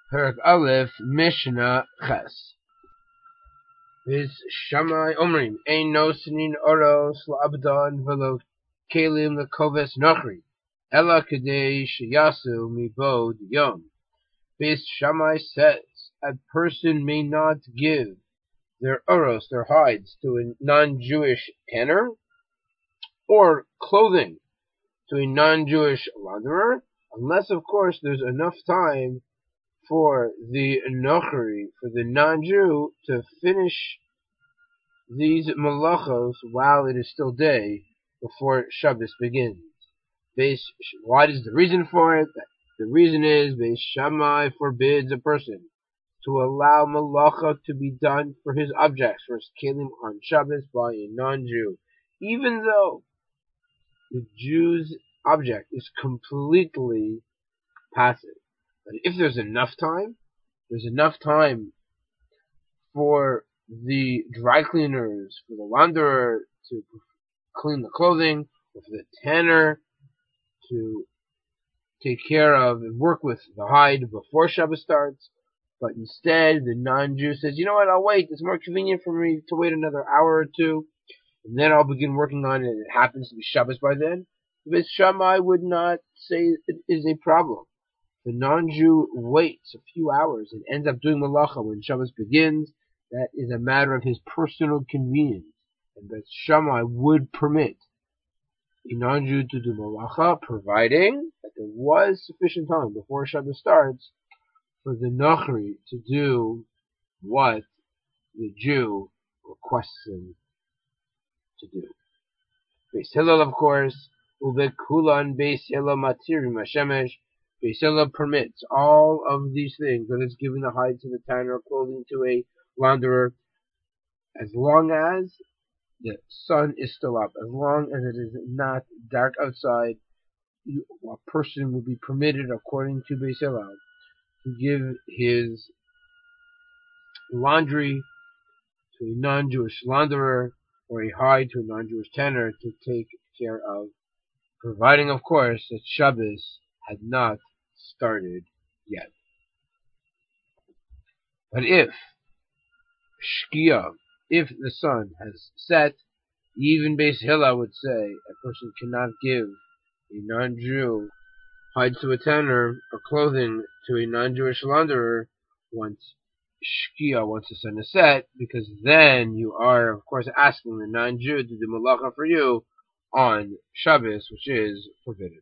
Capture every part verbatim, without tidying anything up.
Perek Aleph, Mishnah Ches. Biz Shammai Omrim, Ein Nosenin Oros La'abdan Velo Kalim Lekoves Nochri, Ela Kadei Sheyasu Mibod Yom. Biz Shammai says, a person may not give their oros, their hides, to a non-Jewish tanner, or clothing to a non-Jewish launderer, unless, of course, there's enough time for the nochri, for the non-Jew, to finish these malachos while it is still day, before Shabbos begins. Beis, what is the reason for it? The reason is Beis Shammai forbids a person to allow malacha to be done for his objects, for his kelim on Shabbos by a non-Jew, even though the Jew's object is completely passive. But if there's enough time, there's enough time for the dry cleaners, for the launderer to clean the clothing, or for the tanner to take care of and work with the hide before Shabbos starts. But instead, the non-Jew says, you know what, I'll wait. It's more convenient for me to wait another hour or two, and then I'll begin working on it, and it happens to be Shabbos by then. Beis Shammai would not say it is a problem. The non-Jew waits a few hours and ends up doing malacha when Shabbos begins. That is a matter of his personal convenience. And Beis Shammai would permit a non-Jew to do malacha, providing that there was sufficient time before Shabbos starts for the Nochri to do what the Jew requests him to do. Beis Hillel, of course, Ubekulan Beis Hillel Matirim Hashemesh. Beis Hillel permits all of these things, whether it's giving the hide to the tanner or clothing to a launderer, as long as the sun is still up, as long as it is not dark outside. You, a person will be permitted, according to Beis Hillel, to give his laundry to a non-Jewish launderer or a hide to a non-Jewish tanner to take care of, providing, of course, that Shabbos had not started yet. But if Shkia, if the sun has set, even Beis Hillel would say a person cannot give a non-Jew hide to a tanner or clothing to a non-Jewish launderer once Shkia, once the sun is set, because then you are, of course, asking the non-Jew to do malacha for you on Shabbos, which is forbidden.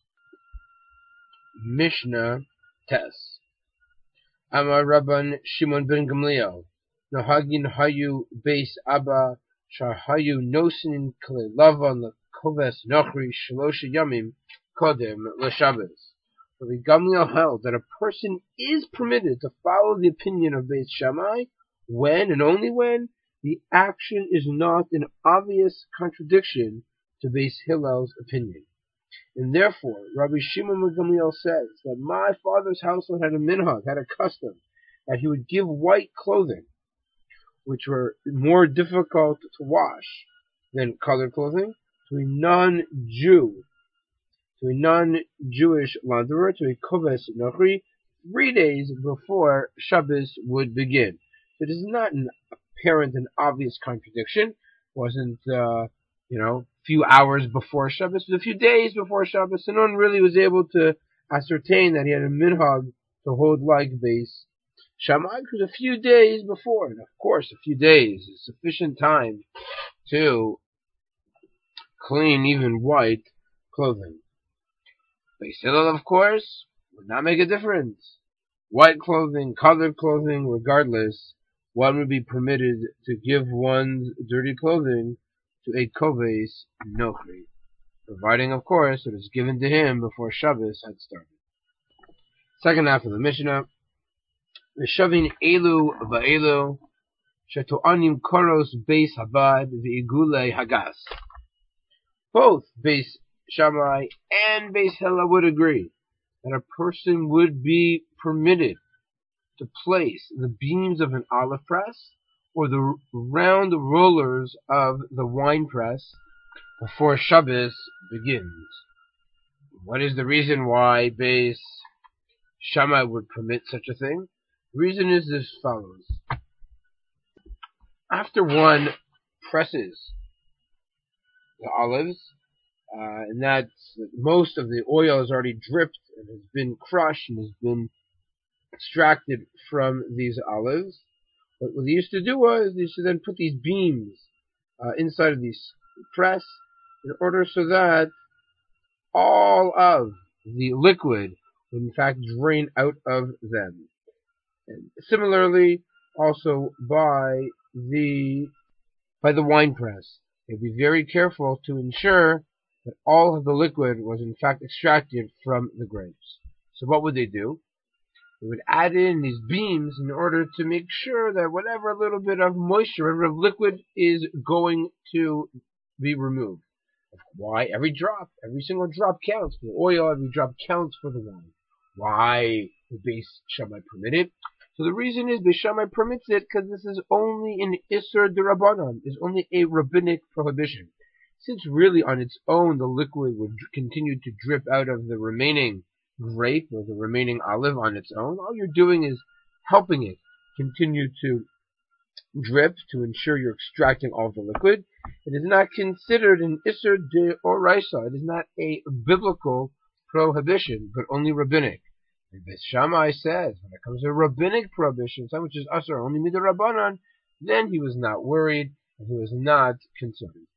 Mishnah Tes. Amar Rabban Shimon ben Gamliel, Nahagin hayu Beis Abba, Shahayu nosin kle lavan lekoves nochri shlosha yamim kodem l'Shabbos. Rabbi Gamliel held that a person is permitted to follow the opinion of Beis Shammai when and only when the action is not an obvious contradiction to Beis Hillel's opinion. And therefore, Rabbi Shimon ben Gamliel says that my father's household had a minhag, had a custom, that he would give white clothing, which were more difficult to wash than colored clothing, to a non-Jew, to a non-Jewish launderer, to a koves nochri, three days before Shabbos would begin. So it is not an apparent and obvious contradiction. It wasn't, uh, you know, a few hours before Shabbos, but a few days before Shabbos, and no one really was able to ascertain that he had a minhag to hold like Beis Shammai, because a few days before, and of course a few days is sufficient time to clean even white clothing. Beis Hillel, of course, would not make a difference. White clothing, colored clothing, regardless, one would be permitted to give one's dirty clothing to a koves nochri, providing, of course, it is given to him before Shabbos had started. Second half of the Mishnah. V'shavin elu va'elu sheto'anim koros Beis Habad v'igulei hagas. Both Beis Shammai and Beis Hillel would agree that a person would be permitted to place the beams of an olive press or the round rollers of the wine press before Shabbos begins. What is the reason why Beis Shammai would permit such a thing? The reason is as follows. After one presses the olives, uh, and that's most of the oil is already dripped and has been crushed and has been extracted from these olives. But what they used to do was they used to then put these beams uh, inside of these press in order so that all of the liquid would in fact drain out of them. And similarly, also by the by the wine press, they'd be very careful to ensure that all of the liquid was in fact extracted from the grapes. So what would they do? They would add in these beams in order to make sure that whatever little bit of moisture, whatever liquid is going to be removed. Why? Every drop, every single drop counts for the oil, every drop counts for the wine. Why would Beis Shammai permit it? So the reason is Beis Shammai permits it because this is only an Isser D'Rabbanan, is only a rabbinic prohibition. Since really on its own the liquid would continue to drip out of the remaining grape or the remaining olive on its own, all you're doing is helping it continue to drip to ensure you're extracting all the liquid. It is not considered an Isser D'Oraisa. It is not a biblical prohibition, but only rabbinic. And Beis Shammai says, when it comes to rabbinic prohibition, something which is Asur only Midrabanan, then he was not worried and he was not concerned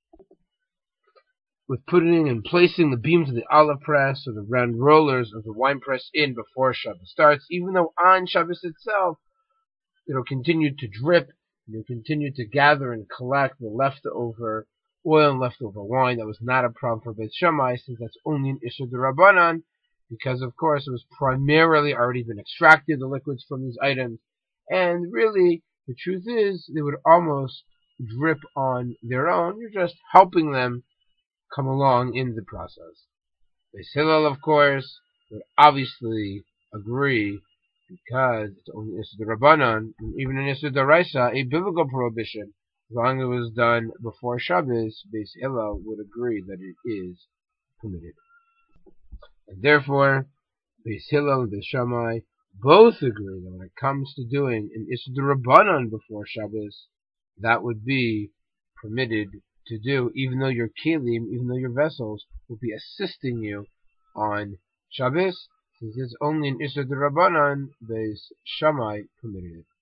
with putting and placing the beams of the olive press or the round rollers of the wine press in before Shabbos starts, even though on Shabbos itself it'll continue to drip and you'll continue to gather and collect the leftover oil and leftover wine. That was not a problem for Beis Shammai, since that's only an Isur D'Rabbanan, because of course it was primarily already been extracted, the liquids from these items, and really the truth is they would almost drip on their own. You're just helping them come along in the process. Beis Hillel, of course, would obviously agree, because it's only Isser D'Rabbanan, and even in Isser D'Oraisa, a biblical prohibition, as long as it was done before Shabbos, Beis Hillel would agree that it is permitted. And therefore, Beis Hillel and Beis Shammai both agree that when it comes to doing an Isser D'Rabbanan before Shabbos, that would be permitted to do, even though your kelim, even though your vessels, will be assisting you on Shabbos. Since it's only an Isser D'Rabbanan, Beis Shammai permitted it.